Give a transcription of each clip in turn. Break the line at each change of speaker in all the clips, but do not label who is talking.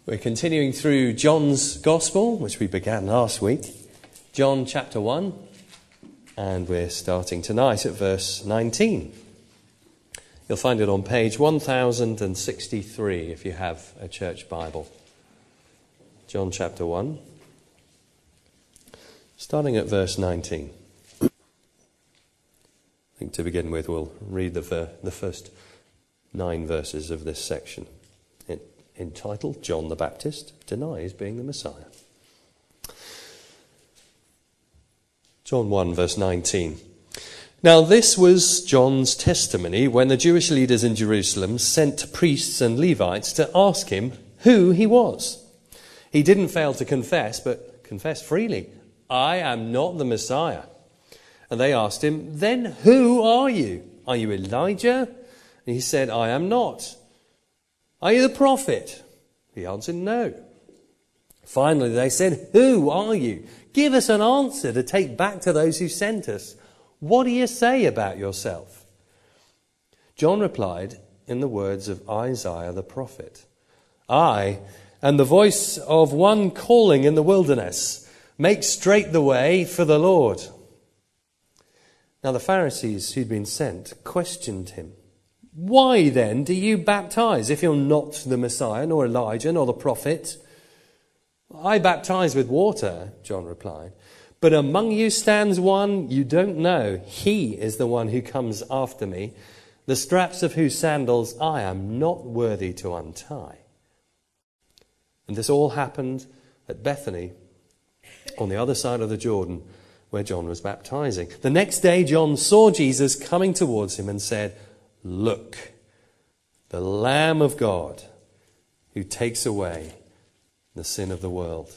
We're continuing through John's Gospel, which we began last week, John chapter 1, and we're starting tonight at verse 19. You'll find it on page 1063 if you have a church Bible. John chapter 1, starting at verse 19. I think to begin with we'll read the first 9 verses of this section, entitled John the Baptist Denies Being the Messiah. John 1 verse 19. Now this was John's testimony when the Jewish leaders in Jerusalem sent priests and Levites to ask him who he was. He didn't fail to confess, but confessed freely, I am not the Messiah. And they asked him, then who are you? Are you Elijah? And he said, I am not. Are you the prophet? He answered, no. Finally, they said, who are you? Give us an answer to take back to those who sent us. What do you say about yourself? John replied in the words of Isaiah the prophet, I am the voice of one calling in the wilderness, make straight the way for the Lord. Now the Pharisees who'd been sent questioned him. Why then do you baptize if you're not the Messiah, nor Elijah, nor the prophet? I baptize with water, John replied, but among you stands one you don't know. He is the one who comes after me, the straps of whose sandals I am not worthy to untie. And this all happened at Bethany, on the other side of the Jordan, where John was baptizing. The next day John saw Jesus coming towards him and said, look, the Lamb of God who takes away the sin of the world.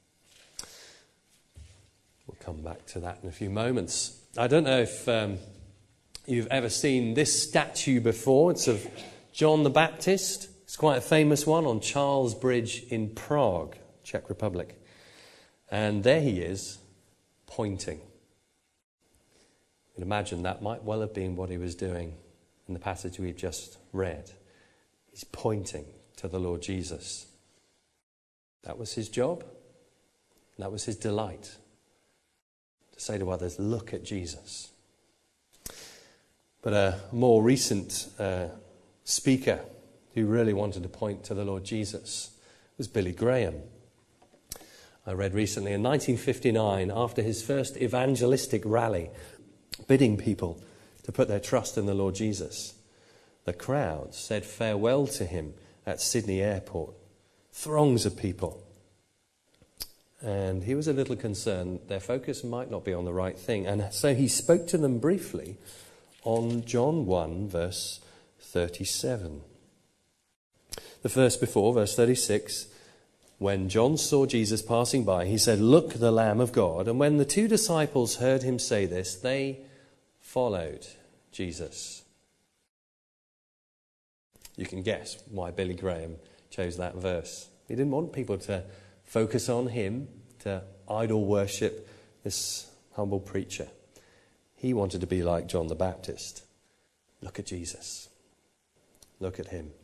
We'll come back to that in a few moments. I don't know if you've ever seen this statue before. It's of John the Baptist. It's quite a famous one on Charles Bridge in Prague, Czech Republic. And there he is, pointing. You can imagine that might well have been what he was doing in the passage we've just read. He's pointing to the Lord Jesus. That was his job. That was his delight. To say to others, look at Jesus. But a more recent speaker who really wanted to point to the Lord Jesus was Billy Graham. I read recently in 1959, after his first evangelistic rally, bidding people to put their trust in the Lord Jesus, the crowd said farewell to him at Sydney Airport. Throngs of people. And he was a little concerned their focus might not be on the right thing. And so he spoke to them briefly on John 1, verse 37. The verse before, verse 36, when John saw Jesus passing by, he said, look, the Lamb of God. And when the 2 disciples heard him say this, they followed Jesus. You can guess why Billy Graham chose that verse. He didn't want people to focus on him, to idol worship this humble preacher. He wanted to be like John the Baptist. Look at Jesus. Look at him.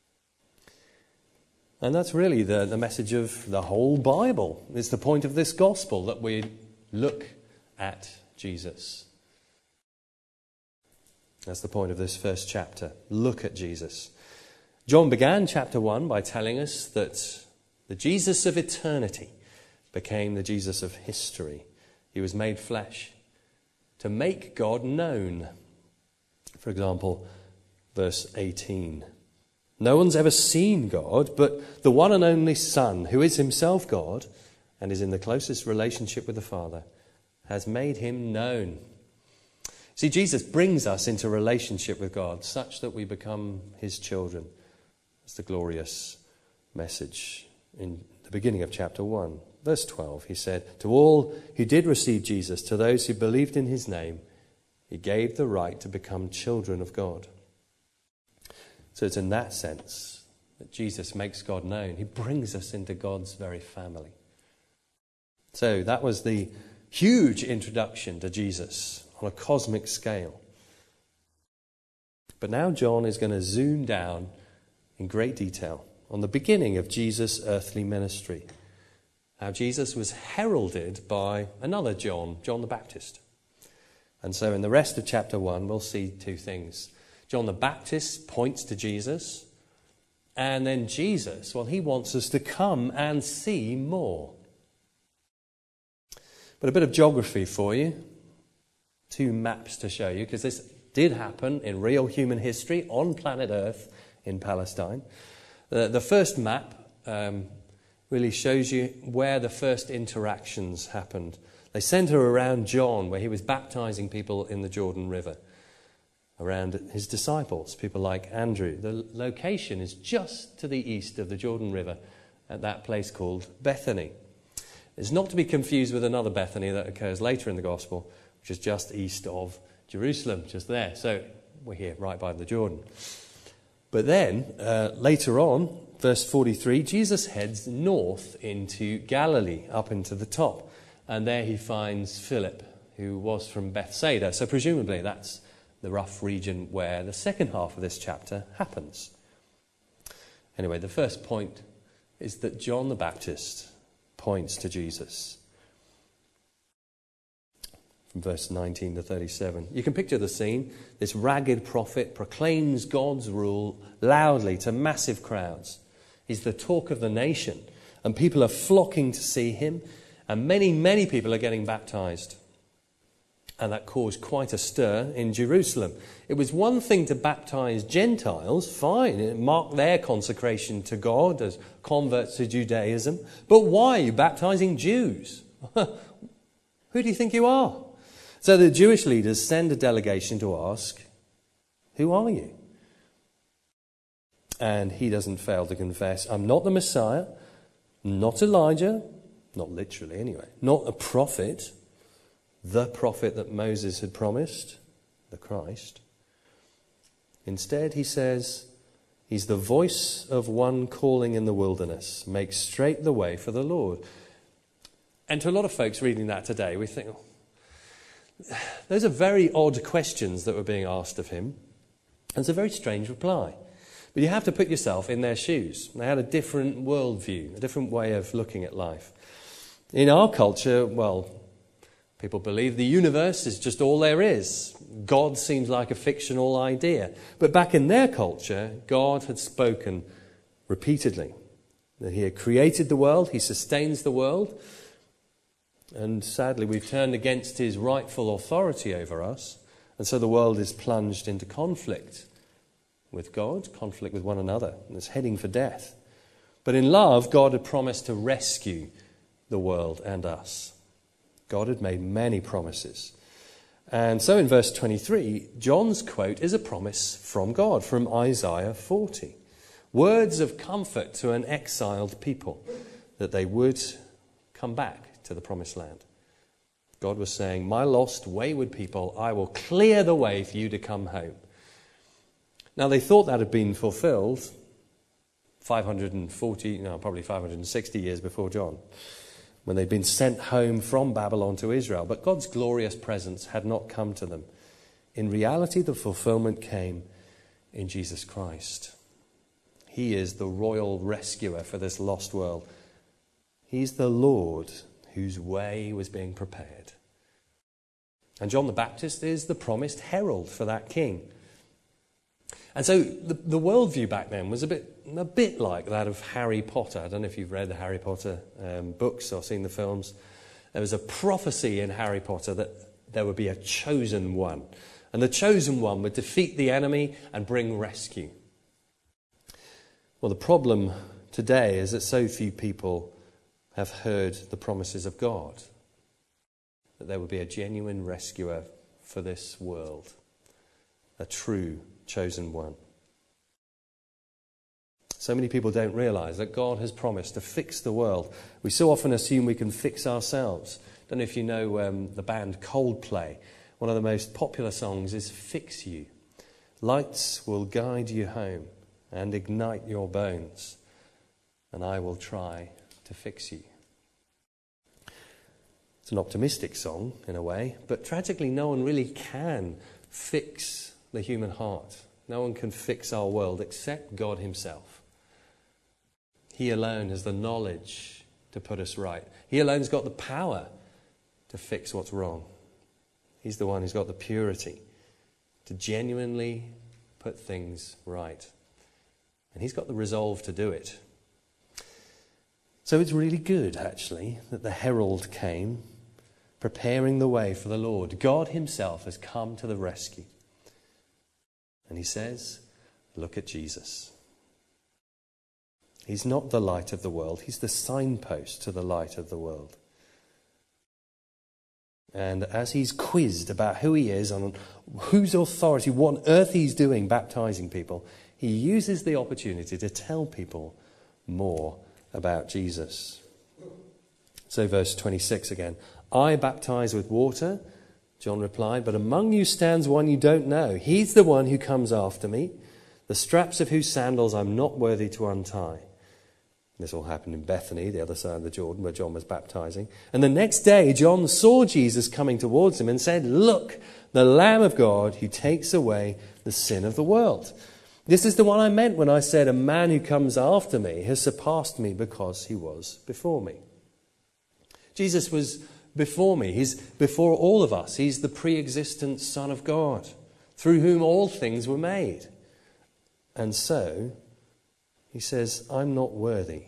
And that's really the message of the whole Bible. It's the point of this gospel that we look at Jesus. That's the point of this first chapter. Look at Jesus. John began chapter 1 by telling us that the Jesus of eternity became the Jesus of history. He was made flesh to make God known. For example, verse 18. No one's ever seen God, but the one and only Son, who is himself God and is in the closest relationship with the Father, has made him known. See, Jesus brings us into relationship with God such that we become his children. That's the glorious message in the beginning of chapter 1. Verse 12, he said, to all who did receive Jesus, to those who believed in his name, he gave the right to become children of God. So it's in that sense that Jesus makes God known. He brings us into God's very family. So that was the huge introduction to Jesus on a cosmic scale. But now John is going to zoom down in great detail on the beginning of Jesus' earthly ministry. How Jesus was heralded by another John, John the Baptist. And so in the rest of chapter 1, we'll see two things. John the Baptist points to Jesus, and then Jesus, well, he wants us to come and see more. But a bit of geography for you. Two maps to show you, because this did happen in real human history on planet Earth in Palestine. The first map really shows you where the first interactions happened. They centre around John, where he was baptizing people in the Jordan River, around his disciples, people like Andrew. The location is just to the east of the Jordan River at that place called Bethany. It's not to be confused with another Bethany that occurs later in the Gospel, which is just east of Jerusalem, just there. So we're here right by the Jordan. But then, later on, verse 43, Jesus heads north into Galilee, up into the top. And there he finds Philip, who was from Bethsaida. So presumably that's the rough region where the second half of this chapter happens. Anyway, the first point is that John the Baptist points to Jesus. From verse 19 to 37. You can picture the scene. This ragged prophet proclaims God's rule loudly to massive crowds. He's the talk of the nation, and people are flocking to see him, and many, many people are getting baptized. And that caused quite a stir in Jerusalem. It was one thing to baptize Gentiles, fine, it marked their consecration to God as converts to Judaism. But why are you baptizing Jews? Who do you think you are? So the Jewish leaders send a delegation to ask, who are you? And he doesn't fail to confess, I'm not the Messiah, not Elijah, not literally anyway, not a prophet, the prophet that Moses had promised, the Christ. Instead, he says, he's the voice of one calling in the wilderness, make straight the way for the Lord. And to a lot of folks reading that today, we think, those are very odd questions that were being asked of him. And it's a very strange reply. But you have to put yourself in their shoes. They had a different worldview, a different way of looking at life. In our culture, well, people believe the universe is just all there is. God seems like a fictional idea. But back in their culture, God had spoken repeatedly. That he had created the world, he sustains the world. And sadly, we've turned against his rightful authority over us. And so the world is plunged into conflict with God, conflict with one another. And it's heading for death. But in love, God had promised to rescue the world and us. God had made many promises. And so in verse 23, John's quote is a promise from God, from Isaiah 40. Words of comfort to an exiled people, that they would come back to the promised land. God was saying, my lost, wayward people, I will clear the way for you to come home. Now they thought that had been fulfilled probably 560 years before John, when they'd been sent home from Babylon to Israel. But God's glorious presence had not come to them. In reality, the fulfillment came in Jesus Christ. He is the royal rescuer for this lost world. He's the Lord whose way was being prepared. And John the Baptist is the promised herald for that king. And so the worldview back then was a bit like that of Harry Potter. I don't know if you've read the Harry Potter books or seen the films. There was a prophecy in Harry Potter that there would be a chosen one. And the chosen one would defeat the enemy and bring rescue. Well, the problem today is that so few people have heard the promises of God, that there would be a genuine rescuer for this world, a true chosen one. So many people don't realise that God has promised to fix the world. We so often assume we can fix ourselves. I don't know if you know the band Coldplay. One of the most popular songs is Fix You. Lights will guide you home and ignite your bones, and I will try to fix you. It's an optimistic song in a way, but tragically no one really can fix the human heart. No one can fix our world except God himself. He alone has the knowledge to put us right. He alone's got the power to fix what's wrong. He's the one who's got the purity to genuinely put things right. And he's got the resolve to do it. So it's really good, actually, that the herald came, preparing the way for the Lord. God himself has come to the rescue. And he says, look at Jesus. He's not the light of the world. He's the signpost to the light of the world. And as he's quizzed about who he is, on whose authority, what on earth he's doing baptizing people, he uses the opportunity to tell people more about Jesus. So verse 26 again. I baptize with water, John replied, but among you stands one you don't know. He's the one who comes after me, the straps of whose sandals I'm not worthy to untie. This all happened in Bethany, the other side of the Jordan, where John was baptizing. And the next day, John saw Jesus coming towards him and said, look, the Lamb of God who takes away the sin of the world. This is the one I meant when I said, a man who comes after me has surpassed me because he was before me. Jesus was before me. He's before all of us. He's the pre-existent Son of God, through whom all things were made. And so, he says, I'm not worthy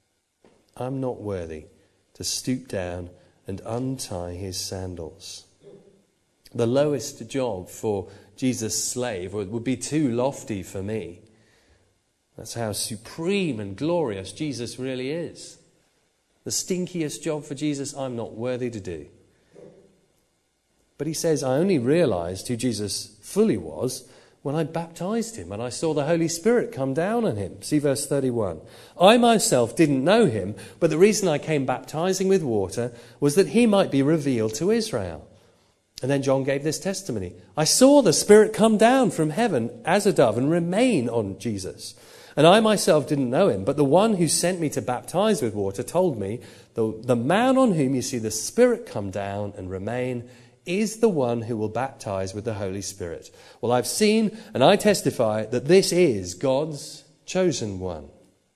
to stoop down and untie his sandals. The lowest job for Jesus' slave would be too lofty for me. That's how supreme and glorious Jesus really is. The stinkiest job for Jesus, I'm not worthy to do. But he says, I only realized who Jesus fully was when I baptized him and I saw the Holy Spirit come down on him. See verse 31. I myself didn't know him, but the reason I came baptizing with water was that he might be revealed to Israel. And then John gave this testimony. I saw the Spirit come down from heaven as a dove and remain on Jesus. And I myself didn't know him, but the one who sent me to baptize with water told me, the man on whom you see the Spirit come down and remain is the one who will baptize with the Holy Spirit. Well, I've seen and I testify that this is God's chosen one.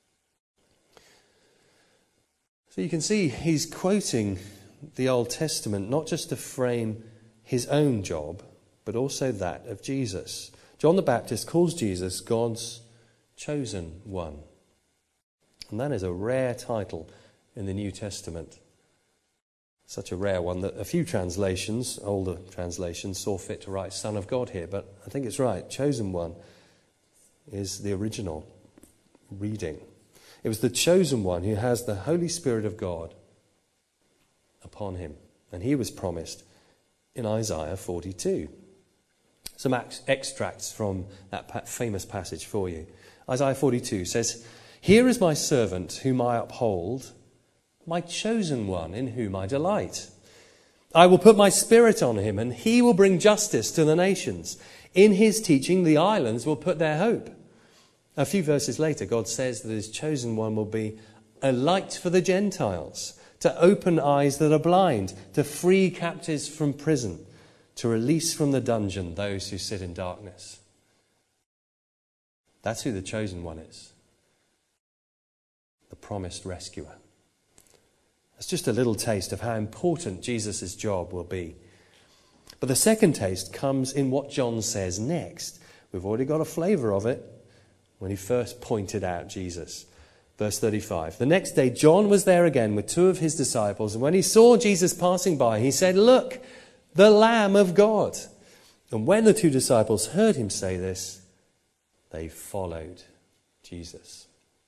So you can see he's quoting the Old Testament not just to frame his own job, but also that of Jesus. John the Baptist calls Jesus God's chosen one. And that is a rare title in the New Testament. Such a rare one that a few translations, older translations, saw fit to write Son of God here. But I think it's right. Chosen one is the original reading. It was the chosen one who has the Holy Spirit of God upon him. And he was promised in Isaiah 42. Some extracts from that famous passage for you. Isaiah 42 says, Here is my servant whom I uphold, my chosen one in whom I delight. I will put my spirit on him, and he will bring justice to the nations. In his teaching, the islands will put their hope. A few verses later, God says that his chosen one will be a light for the Gentiles, to open eyes that are blind, to free captives from prison, to release from the dungeon those who sit in darkness. That's who the chosen one is. The promised rescuer. That's just a little taste of how important Jesus' job will be. But the second taste comes in what John says next. We've already got a flavour of it when he first pointed out Jesus. Verse 35. The next day John was there again with two of his disciples, and when he saw Jesus passing by, he said, Look, the Lamb of God. And when the two disciples heard him say this, they followed Jesus.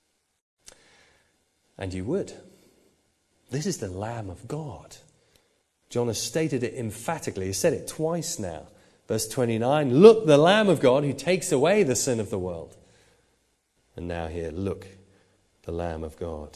And you would. This is the Lamb of God. John has stated it emphatically. He said it twice now. Verse 29, look, the Lamb of God who takes away the sin of the world. And now here, look, the Lamb of God.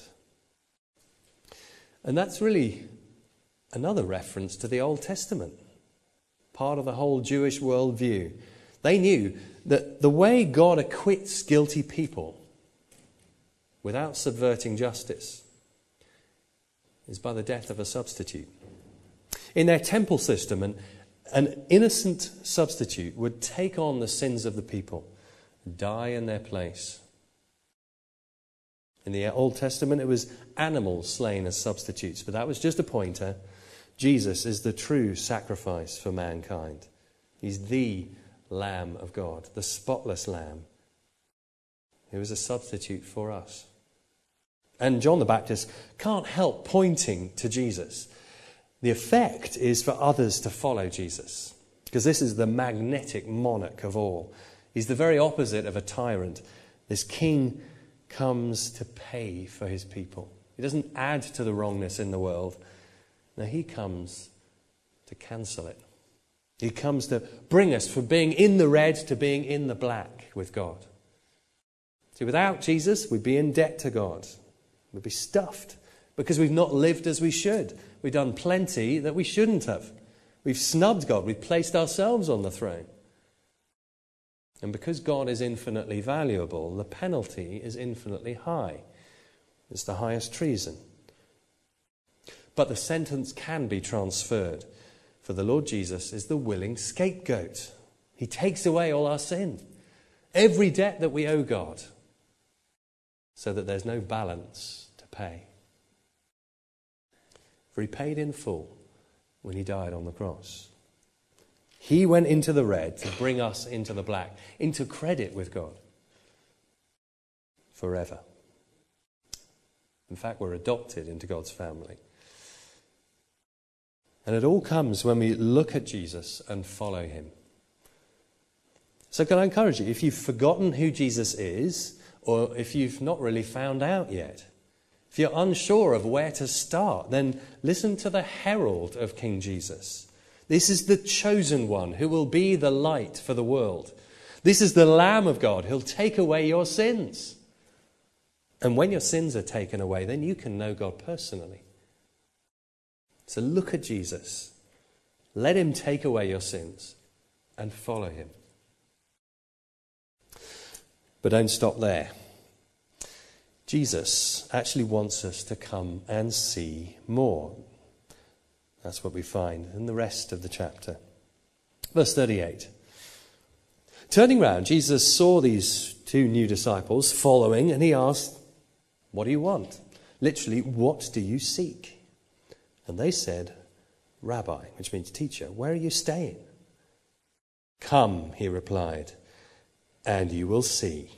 And that's really another reference to the Old Testament, part of the whole Jewish worldview. They knew that the way God acquits guilty people without subverting justice is by the death of a substitute. In their temple system, an innocent substitute would take on the sins of the people, die in their place. In the Old Testament, it was animals slain as substitutes, but that was just a pointer. Jesus is the true sacrifice for mankind. He's the Lamb of God, the spotless Lamb. He was a substitute for us. And John the Baptist can't help pointing to Jesus. The effect is for others to follow Jesus, because this is the magnetic monarch of all. He's the very opposite of a tyrant. This king comes to pay for his people. He doesn't add to the wrongness in the world. No, he comes to cancel it. He comes to bring us from being in the red to being in the black with God. See, without Jesus, we'd be in debt to God. We'd be stuffed because we've not lived as we should. We've done plenty that we shouldn't have. We've snubbed God. We've placed ourselves on the throne. And because God is infinitely valuable, the penalty is infinitely high. It's the highest treason. But the sentence can be transferred, for the Lord Jesus is the willing scapegoat. He takes away all our sin, every debt that we owe God, so that there's no balance to pay. For he paid in full when he died on the cross. He went into the red to bring us into the black, into credit with God forever. In fact, we're adopted into God's family. And it all comes when we look at Jesus and follow him. So can I encourage you, if you've forgotten who Jesus is, or if you've not really found out yet, if you're unsure of where to start, then listen to the herald of King Jesus. This is the chosen one who will be the light for the world. This is the Lamb of God who'll take away your sins. And when your sins are taken away, then you can know God personally. So look at Jesus. Let him take away your sins and follow him. But don't stop there. Jesus actually wants us to come and see more. That's what we find in the rest of the chapter. Verse 38. Turning round, Jesus saw these two new disciples following, and he asked, "What do you want?" Literally, what do you seek? And they said, "Rabbi," which means teacher, "where are you staying?" "Come," he replied, "and you will see."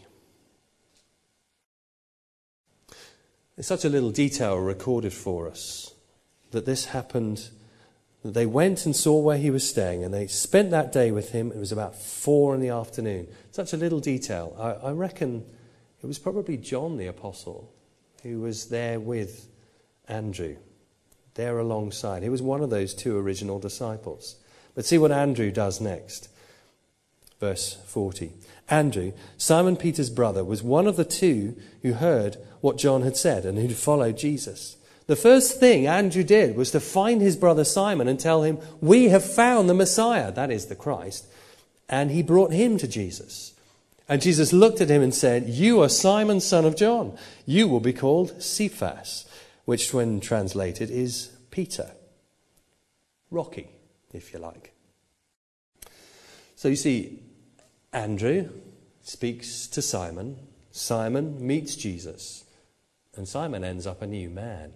There's such a little detail recorded for us that this happened. They went and saw where he was staying, and they spent that day with him. It was about 4 PM. Such a little detail. I reckon it was probably John the Apostle who was there with Andrew, there alongside. He was one of those 2 original disciples. But see what Andrew does next. Verse 40. Andrew, Simon Peter's brother, was one of the 2 who heard what John had said and who'd followed Jesus. The first thing Andrew did was to find his brother Simon and tell him, "We have found the Messiah," that is the Christ, and he brought him to Jesus. And Jesus looked at him and said, "You are Simon, son of John. You will be called Cephas," which when translated is Peter. Rocky, if you like. So you see, Andrew speaks to Simon. Simon meets Jesus. And Simon ends up a new man.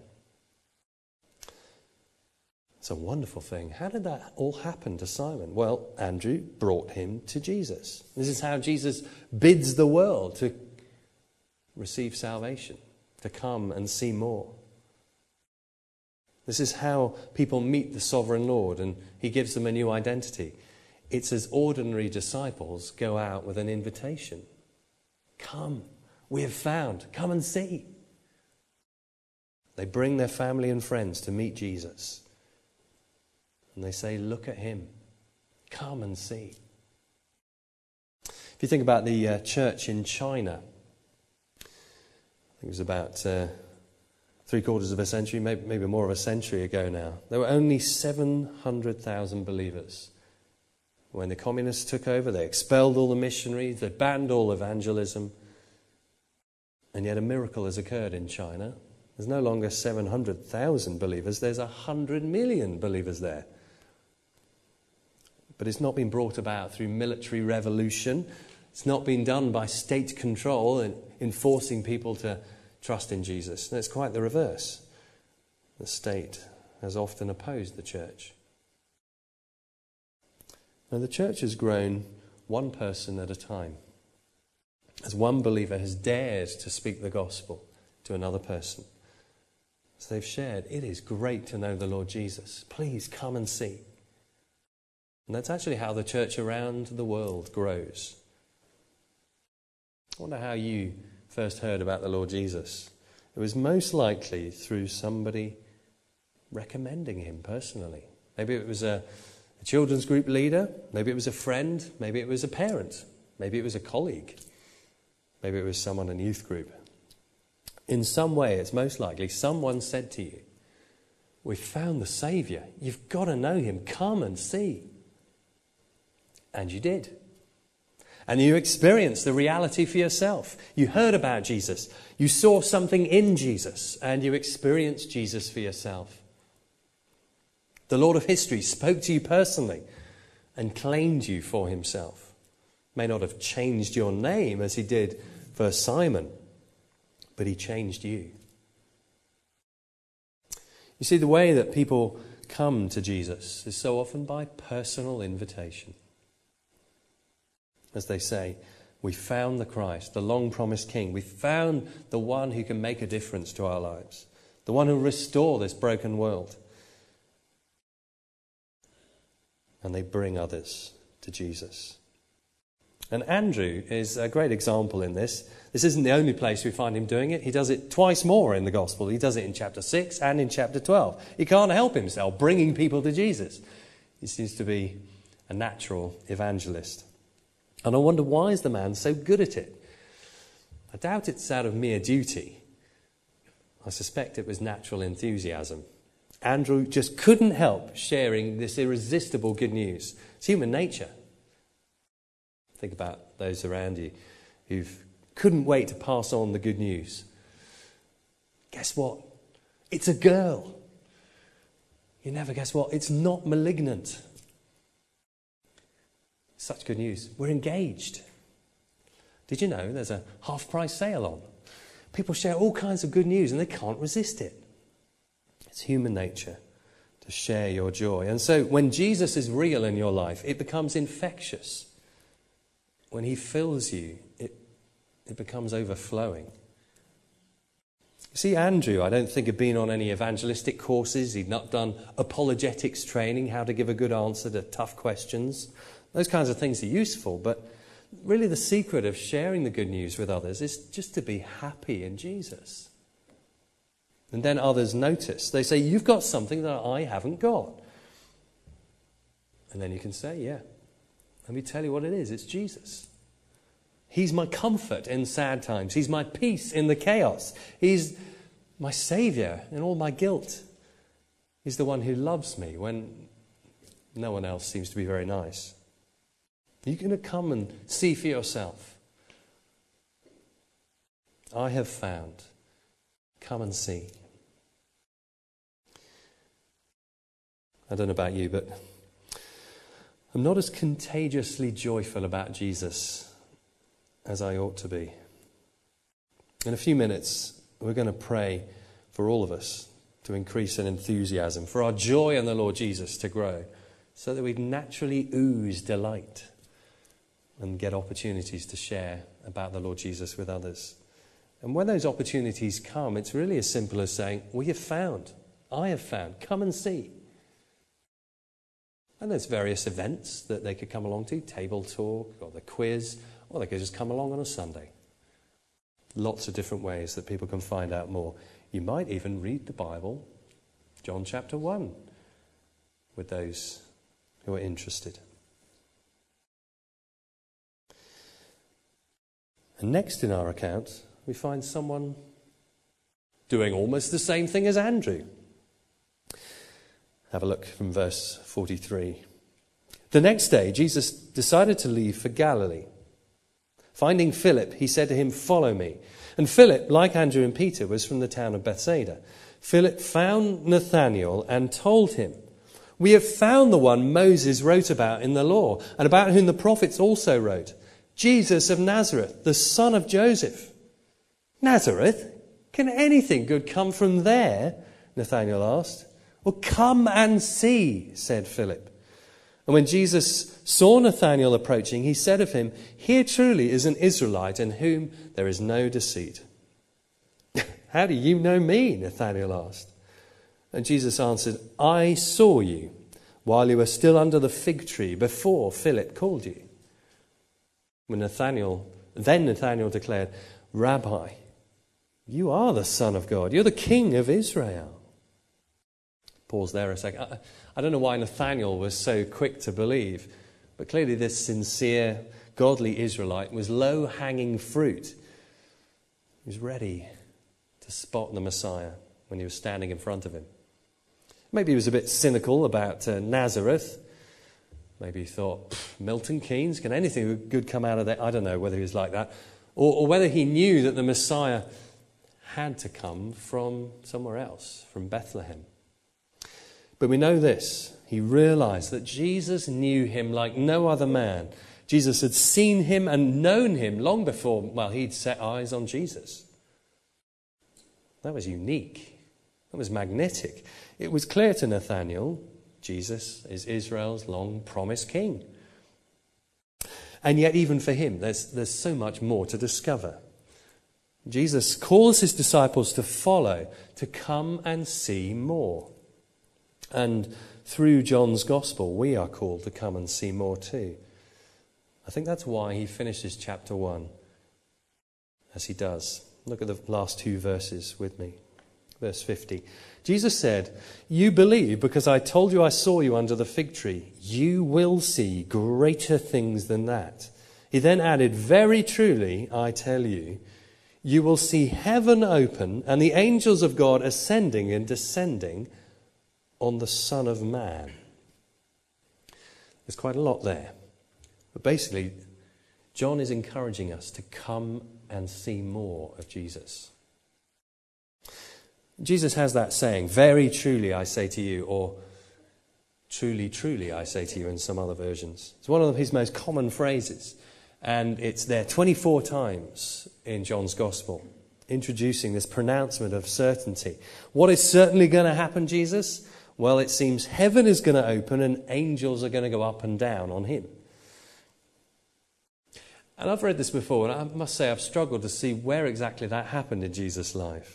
It's a wonderful thing. How did that all happen to Simon? Well, Andrew brought him to Jesus. This is how Jesus bids the world to receive salvation, to come and see more. This is how people meet the sovereign Lord, and he gives them a new identity. It's as ordinary disciples go out with an invitation. Come, we have found, come and see. They bring their family and friends to meet Jesus. And they say, "Look at him. Come and see." If you think about the church in China, I think it was about 3/4 of a century, maybe more of a century ago now. There were only 700,000 believers. When the communists took over, they expelled all the missionaries, they banned all evangelism. And yet a miracle has occurred in China. There's no longer 700,000 believers, there's 100 million believers there. But it's not been brought about through military revolution. It's not been done by state control and enforcing people to trust in Jesus. And it's quite the reverse. The state has often opposed the church. Now, the church has grown one person at a time, as one believer has dared to speak the gospel to another person. So they've shared, it is great to know the Lord Jesus. Please come and see. And that's actually how the church around the world grows. I wonder how you first heard about the Lord Jesus. It was most likely through somebody recommending him personally. Maybe it was a children's group leader, maybe it was a friend, maybe it was a parent, maybe it was a colleague, maybe it was someone in youth group. In some way, it's most likely someone said to you, "We've found the Saviour. You've got to know him. Come and see." And you did. And you experienced the reality for yourself. You heard about Jesus. You saw something in Jesus, and you experienced Jesus for yourself. The Lord of history spoke to you personally and claimed you for himself. May not have changed your name as he did for Simon, but he changed you. You see, the way that people come to Jesus is so often by personal invitation. As they say, we found the Christ, the long-promised King. We found the one who can make a difference to our lives, the one who will restore this broken world. And they bring others to Jesus. And Andrew is a great example in this. This isn't the only place we find him doing it. He does it twice more in the Gospel. He does it in chapter 6 and in chapter 12. He can't help himself bringing people to Jesus. He seems to be a natural evangelist. And I wonder, why is the man so good at it? I doubt it's out of mere duty. I suspect it was natural enthusiasm. Andrew just couldn't help sharing this irresistible good news. It's human nature. Think about those around you who couldn't wait to pass on the good news. Guess what? It's a girl. You never guess what? It's not malignant. Such good news. We're engaged. Did you know there's a half-price sale on? People share all kinds of good news and they can't resist it. It's human nature to share your joy. And so when Jesus is real in your life, it becomes infectious. When he fills you, it becomes overflowing. You see, Andrew, I don't think, had been on any evangelistic courses. He'd not done apologetics training, how to give a good answer to tough questions. Those kinds of things are useful, but really the secret of sharing the good news with others is just to be happy in Jesus. And then others notice. They say, "You've got something that I haven't got." And then you can say, "Yeah, let me tell you what it is. It's Jesus. He's my comfort in sad times. He's my peace in the chaos. He's my Saviour in all my guilt. He's the one who loves me when no one else seems to be very nice." You're going to come and see for yourself. I have found. Come and see. I don't know about you, but I'm not as contagiously joyful about Jesus as I ought to be. In a few minutes, we're going to pray for all of us to increase in enthusiasm, for our joy in the Lord Jesus to grow, so that we naturally ooze delight and get opportunities to share about the Lord Jesus with others. And when those opportunities come, it's really as simple as saying, "We have found. I have found. Come and see." And there's various events that they could come along to, table talk or the quiz, or they could just come along on a Sunday. Lots of different ways that people can find out more. You might even read the Bible, John chapter 1, with those who are interested. And next in our account, we find someone doing almost the same thing as Andrew. Have a look from verse 43. The next day, Jesus decided to leave for Galilee. Finding Philip, he said to him, "Follow me." And Philip, like Andrew and Peter, was from the town of Bethsaida. Philip found Nathanael and told him, "We have found the one Moses wrote about in the law, and about whom the prophets also wrote, Jesus of Nazareth, the son of Joseph." "Nazareth?" Can anything good come from there? Nathanael asked. Well, come and see, said Philip. And when Jesus saw Nathanael approaching, he said of him, here truly is an Israelite in whom there is no deceit. How do you know me? Nathanael asked. And Jesus answered, I saw you while you were still under the fig tree before Philip called you. Then Nathanael declared, Rabbi, you are the Son of God. You're the King of Israel. Pause there a second. I don't know why Nathanael was so quick to believe, but clearly this sincere, godly Israelite was low-hanging fruit. He was ready to spot the Messiah when he was standing in front of him. Maybe he was a bit cynical about Nazareth. Maybe he thought, Milton Keynes, can anything good come out of that? I don't know whether he was like that. Or whether he knew that the Messiah had to come from somewhere else, from Bethlehem. But we know this. He realized that Jesus knew him like no other man. Jesus had seen him and known him long before, he'd set eyes on Jesus. That was unique. That was magnetic. It was clear to Nathanael, Jesus is Israel's long-promised king. And yet even for him, there's so much more to discover. Jesus calls his disciples to follow, to come and see more. And through John's Gospel, we are called to come and see more too. I think that's why he finishes chapter 1 as he does. Look at the last two verses with me. Verse 50. Jesus said, you believe because I told you I saw you under the fig tree. You will see greater things than that. He then added, very truly, I tell you, you will see heaven open and the angels of God ascending and descending on the Son of Man. There's quite a lot there. But basically, John is encouraging us to come and see more of Jesus. Jesus has that saying, very truly I say to you, or truly, truly I say to you in some other versions. It's one of his most common phrases, and it's there 24 times in John's Gospel, introducing this pronouncement of certainty. What is certainly going to happen, Jesus? Well, it seems heaven is going to open and angels are going to go up and down on him. And I've read this before, and I must say I've struggled to see where exactly that happened in Jesus' life.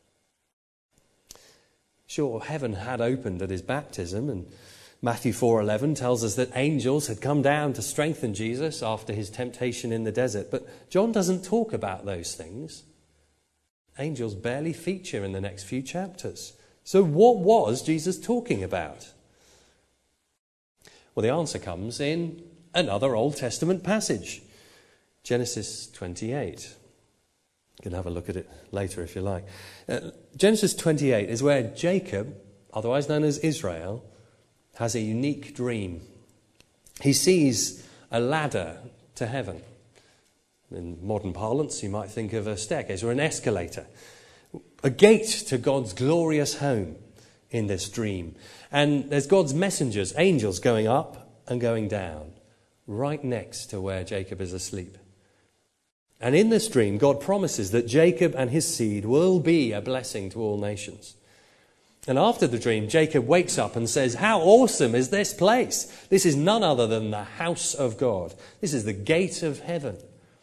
Sure, heaven had opened at his baptism, and Matthew 4:11 tells us that angels had come down to strengthen Jesus after his temptation in the desert. But John doesn't talk about those things. Angels barely feature in the next few chapters. So what was Jesus talking about? Well, the answer comes in another Old Testament passage, Genesis 28. You can have a look at it later if you like. Genesis 28 is where Jacob, otherwise known as Israel, has a unique dream. He sees a ladder to heaven. In modern parlance, you might think of a staircase or an escalator. A gate to God's glorious home in this dream. And there's God's messengers, angels, going up and going down, right next to where Jacob is asleep. And in this dream, God promises that Jacob and his seed will be a blessing to all nations. And after the dream, Jacob wakes up and says, how awesome is this place? This is none other than the house of God. This is the gate of heaven.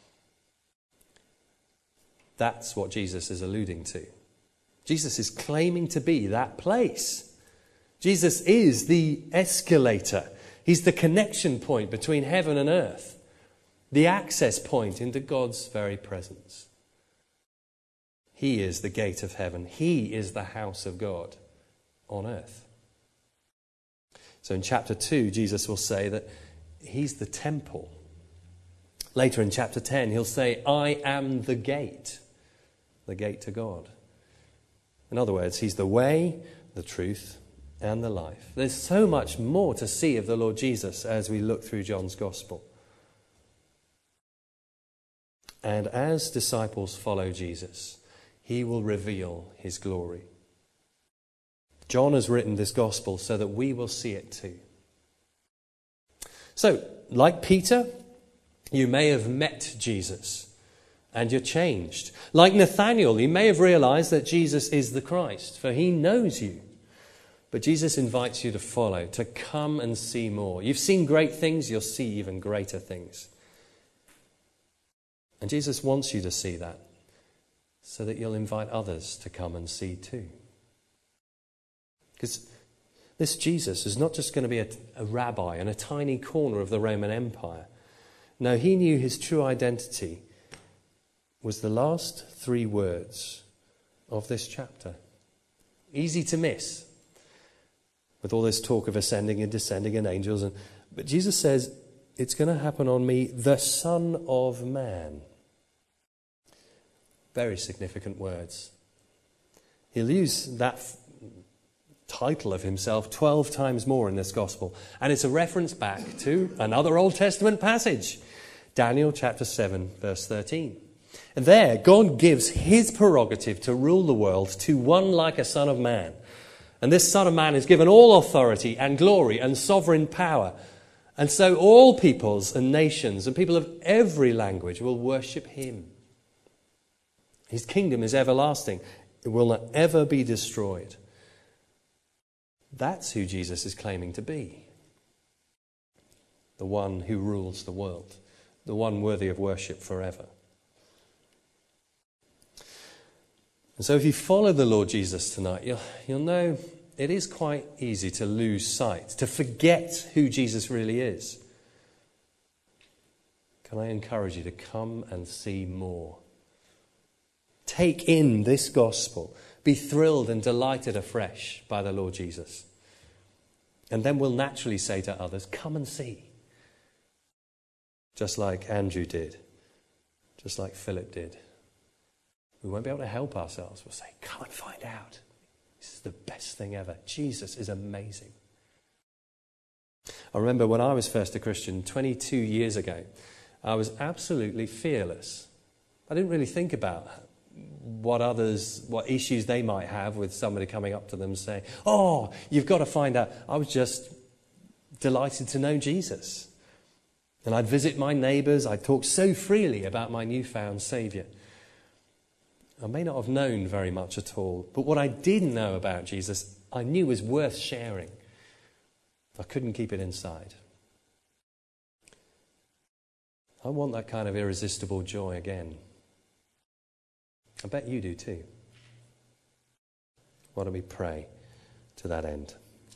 That's what Jesus is alluding to. Jesus is claiming to be that place. Jesus is the escalator. He's the connection point between heaven and earth. The access point into God's very presence. He is the gate of heaven. He is the house of God on earth. So in chapter 2, Jesus will say that he's the temple. Later in chapter 10, he'll say, I am the gate to God. In other words, he's the way, the truth, and the life. There's so much more to see of the Lord Jesus as we look through John's Gospel. And as disciples follow Jesus, he will reveal his glory. John has written this gospel so that we will see it too. So, like Peter, you may have met Jesus and you're changed. Like Nathanael, you may have realized that Jesus is the Christ, for he knows you. But Jesus invites you to follow, to come and see more. You've seen great things, you'll see even greater things. And Jesus wants you to see that, so that you'll invite others to come and see too. Because this Jesus is not just going to be a rabbi in a tiny corner of the Roman Empire. No, he knew his true identity was the last 3 words of this chapter. Easy to miss, with all this talk of ascending and descending and angels. But Jesus says, it's going to happen on me, the Son of Man. Very significant words. He'll use that title of himself 12 times more in this gospel. And it's a reference back to another Old Testament passage, Daniel chapter 7, verse 13. And there, God gives his prerogative to rule the world to one like a Son of Man. And this Son of Man is given all authority and glory and sovereign power. And so all peoples and nations and people of every language will worship him. His kingdom is everlasting. It will not ever be destroyed. That's who Jesus is claiming to be. The one who rules the world. The one worthy of worship forever. And so if you follow the Lord Jesus tonight, you'll know it is quite easy to lose sight, to forget who Jesus really is. Can I encourage you to come and see more? Take in this gospel. Be thrilled and delighted afresh by the Lord Jesus. And then we'll naturally say to others, come and see. Just like Andrew did. Just like Philip did. We won't be able to help ourselves. We'll say, come and find out. This is the best thing ever. Jesus is amazing. I remember when I was first a Christian 22 years ago, I was absolutely fearless. I didn't really think about what issues they might have with somebody coming up to them saying, oh, you've got to find out. I was just delighted to know Jesus. And I'd visit my neighbours. I'd talk so freely about my newfound Saviour. I may not have known very much at all, but what I did know about Jesus, I knew was worth sharing. I couldn't keep it inside. I want that kind of irresistible joy again. I bet you do too. Why don't we pray to that end?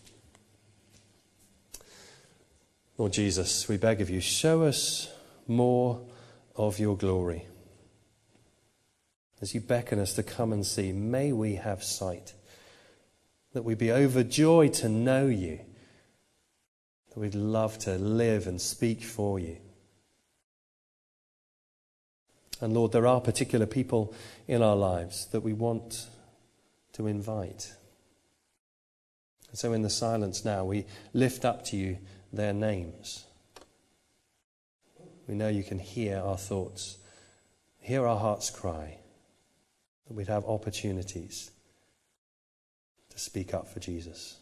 Lord Jesus, we beg of you, show us more of your glory. As you beckon us to come and see, may we have sight, that we be overjoyed to know you, that we'd love to live and speak for you. And Lord, there are particular people in our lives that we want to invite. And so in the silence now, we lift up to you their names. We know you can hear our thoughts, hear our hearts cry, that we'd have opportunities to speak up for Jesus.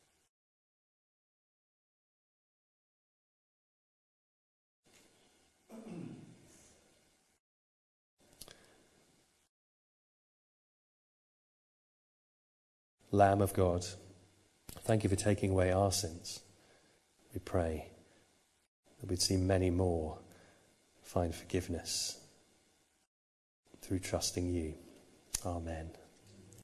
Lamb of God, thank you for taking away our sins. We pray that we'd see many more find forgiveness through trusting you. Amen.